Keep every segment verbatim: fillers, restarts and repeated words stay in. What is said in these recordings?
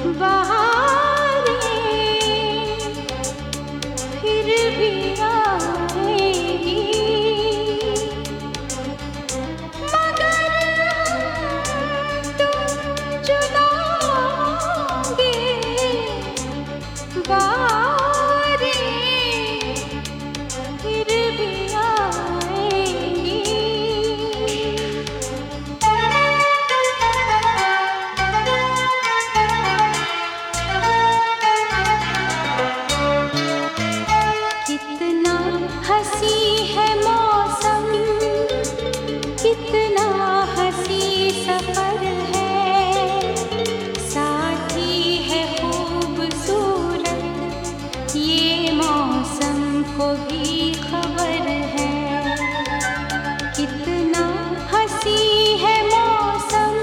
फिर भी आएगी, मगर तुम जुदा होंगे बारें फिर भी आएगी। कितना हंसी है मौसम, कितना हंसी सफर है, साथी है खूबसूरत ये मौसम को भी खबर है। कितना हंसी है मौसम,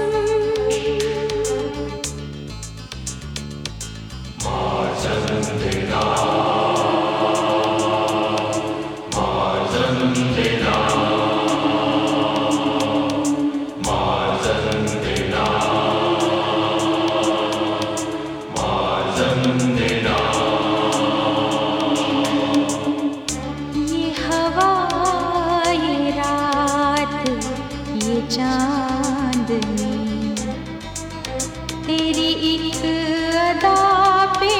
ये हवा ये रात ये चांदनी, तेरी एक अदा पे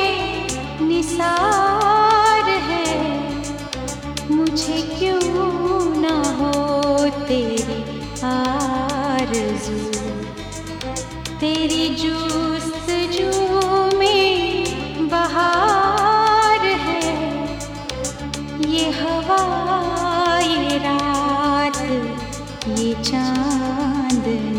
निसार है। मुझे क्यों ना हो तेरी आरज़ू, तेरी जुस्तजू में बहार है। ये हवा ये रात ये चांदनी।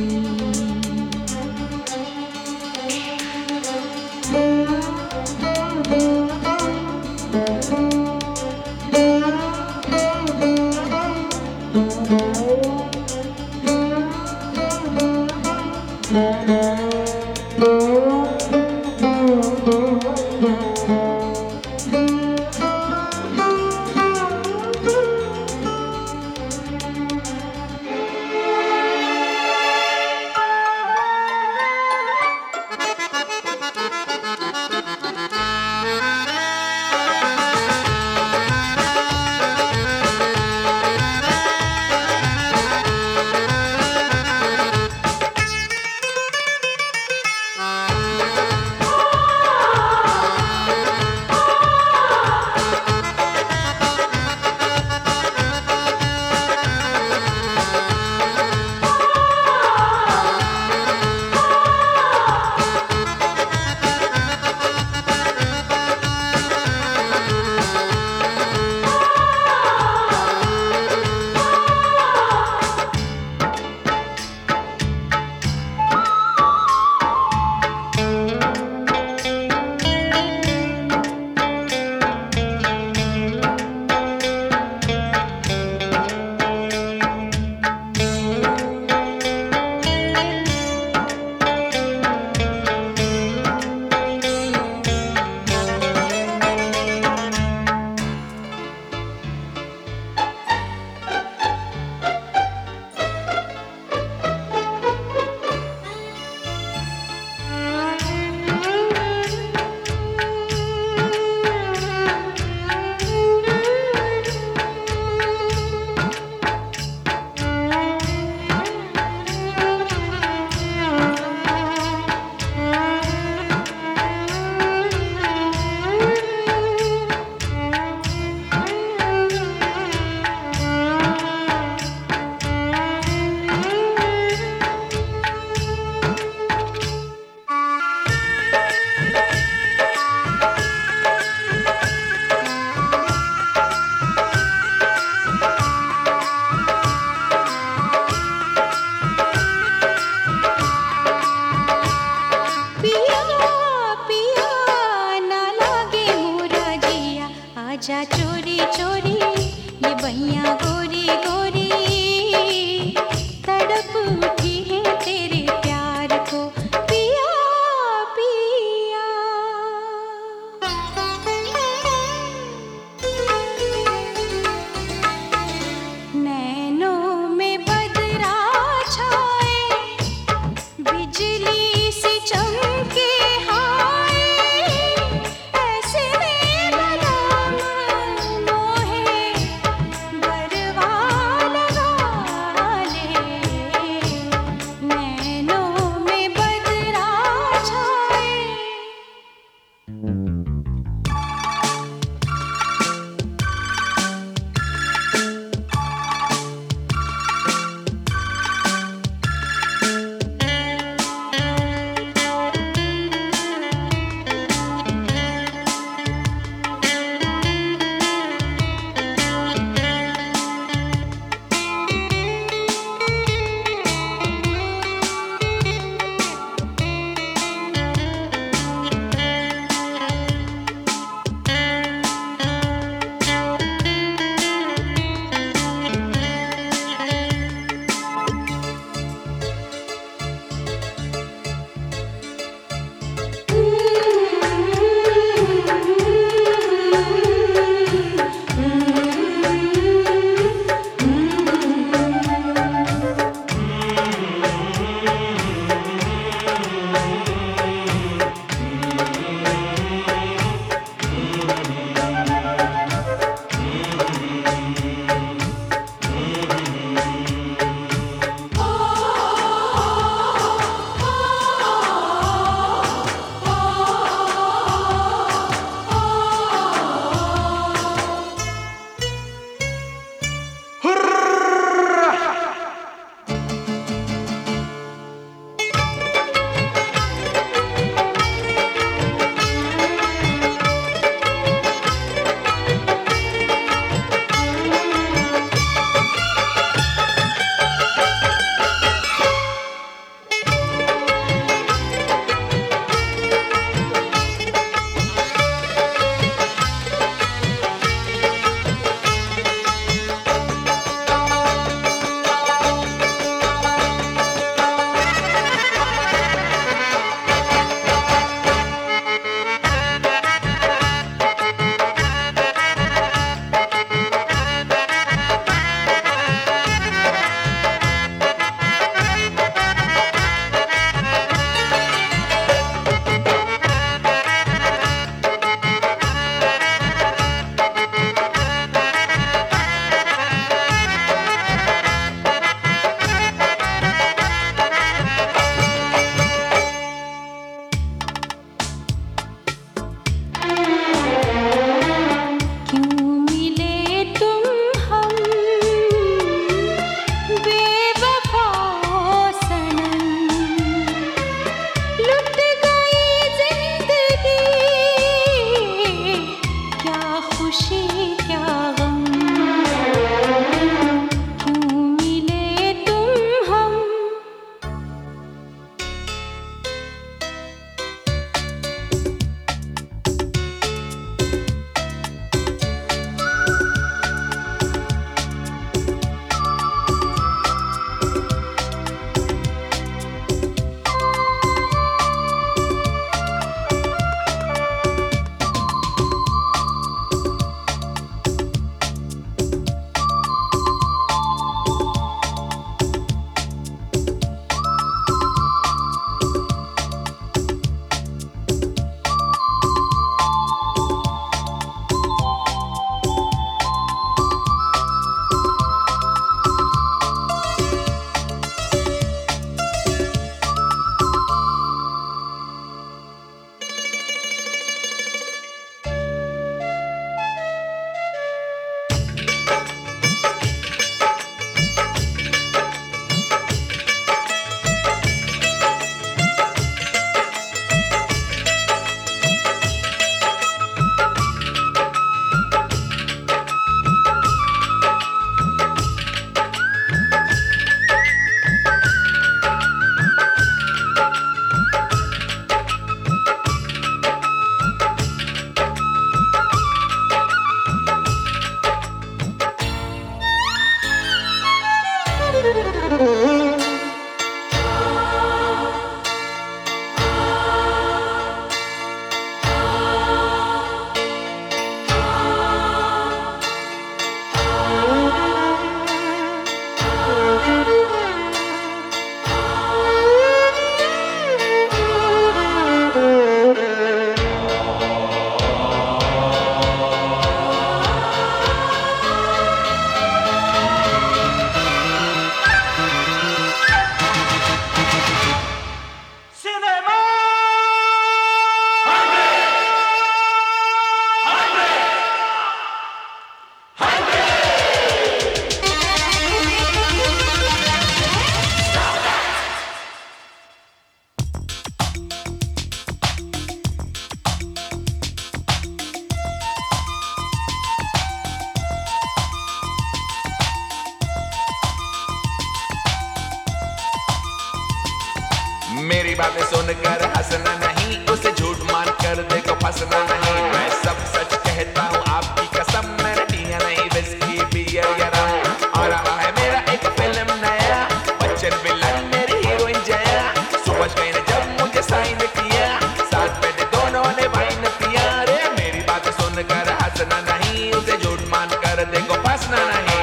मेरी बातें सुनकर हंसना नहीं, उसे झूठ मान कर देखो फंसना नहीं। मैं सब सच कहता हूँ आपकी कसम, मैंने पिया नहीं विस्की बियर या रम। और आया है मेरा एक फिल्म नया, बच्चन विलन मेरी हीरोइन जया। सुबह गई ने जब मुझे साइन किया, साथ में दोनों ने वाइन पिया। रे मेरी बातें सुनकर हंसना नहीं, उसे झूठ मान कर देखो फंसना नहीं।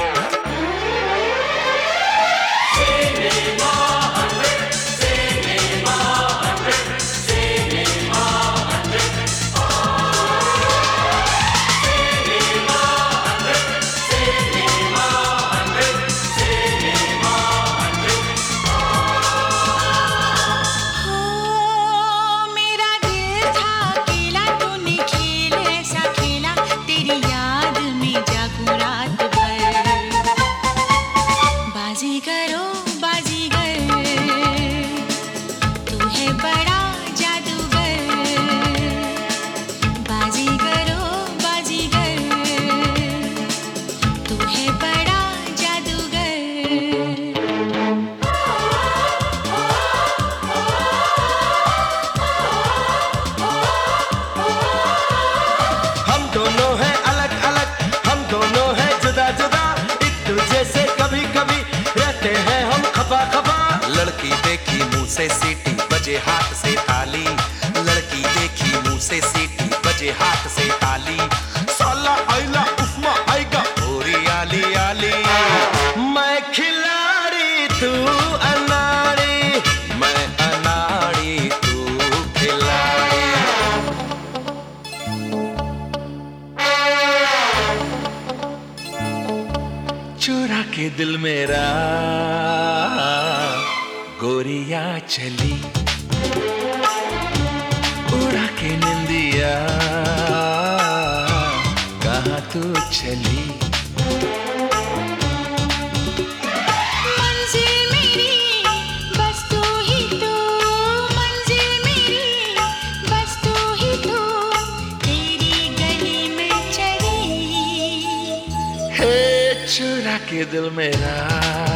लड़की देखी मुंह से सीटी बजे हाथ से ताली, लड़की देखी मुंह से सीटी बजे हाथ से ताली। साला आइला उफ्मा आएगा पूरी आली आली। मैं खिलाड़ी तू अनाड़ी, मैं अनाड़ी तू खिलाड़ी। चुरा के दिल मेरा गोरिया चली, उड़ा के निंदिया कहाँ तू चली। मंजिल मेरी बस तू ही तू, मंजिल मेरी बस तू ही तू, तेरी गली में चली। हे चुरा के दिल मेरा